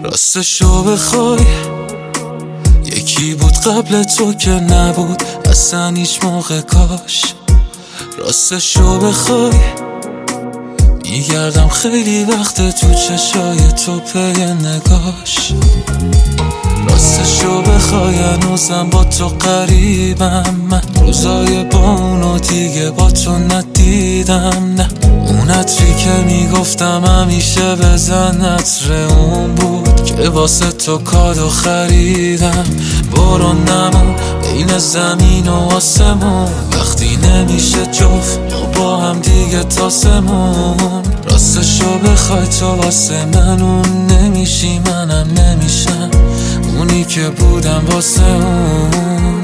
راستشو بخوای یکی بود قبل تو که نبود اصلا هیچ موقع. کاش راستشو بخوای میگردم خیلی وقت تو چشای تو پی نگاش. راستشو بخوای هنوزم با تو قریبم، من روزای با اونو دیگه با تو ندیدم. نه اون عطری که میگفتم همیشه بزن عطر اون بود که واسه تو کادو خریدم. برو نمون بین زمین و آسمون، وقتی نمیشه جفت ما با هم دیگه تاسمون. راستشو بخوای تو واسه من اون نمیشی، منم نمیشم اونی که بودم واسه اون.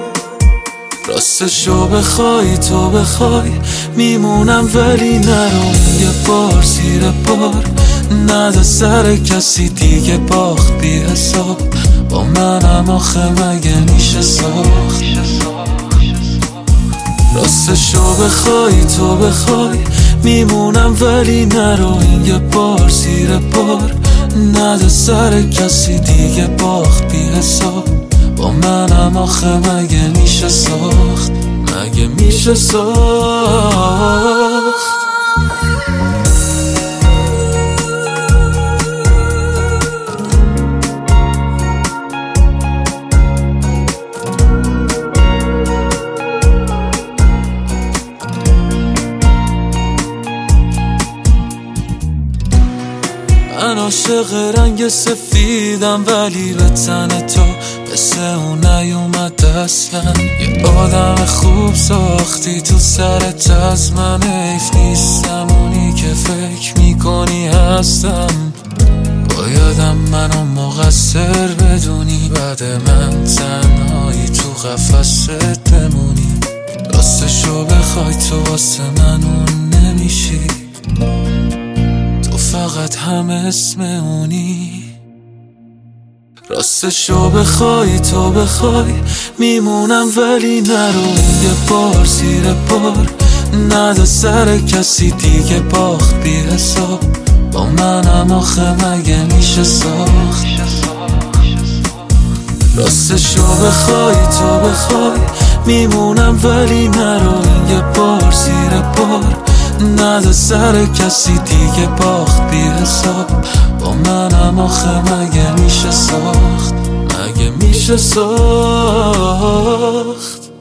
راستشو بخوای تو بخوای میمونم ولی نرو یه بار زیر بار نده سر کسی دیگه باخت بی حساب. با منم آخه مگه میشه ساخت. راستشو بخوای تو بخوای میمونم ولی نرو یه بار زیر بار نده سر کسی دیگه باخت بی حساب. با منم آخه مگه میشه ساخت، مگه میشه ساخت. من عاشق رنگ سفیدم ولی به تن تو مثل اون نیومد اصلا. یه آدم خوب ساختی تو سرت از من، حیف نیستم اونی که فکر میکنی هستم. بایدم منو مقصر بدونی، بعد من تنهایی تو قفست بمونی. راستشو بخوای تو واسه من اون نمیشی، فقط هم اسم اونی. راستشو بخوای تو بخوای میمونم ولی نرو یه بار زیر بار نده سر کسی دیگه باخت بی حساب. با منم آخه مگه میشه ساخت. راستشو بخوای تو بخوای میمونم ولی نرو یه بار زیر بار نده سر کسی دیگه باخت بی حساب. با منم آخه مگه میشه ساخت، مگه میشه ساخت.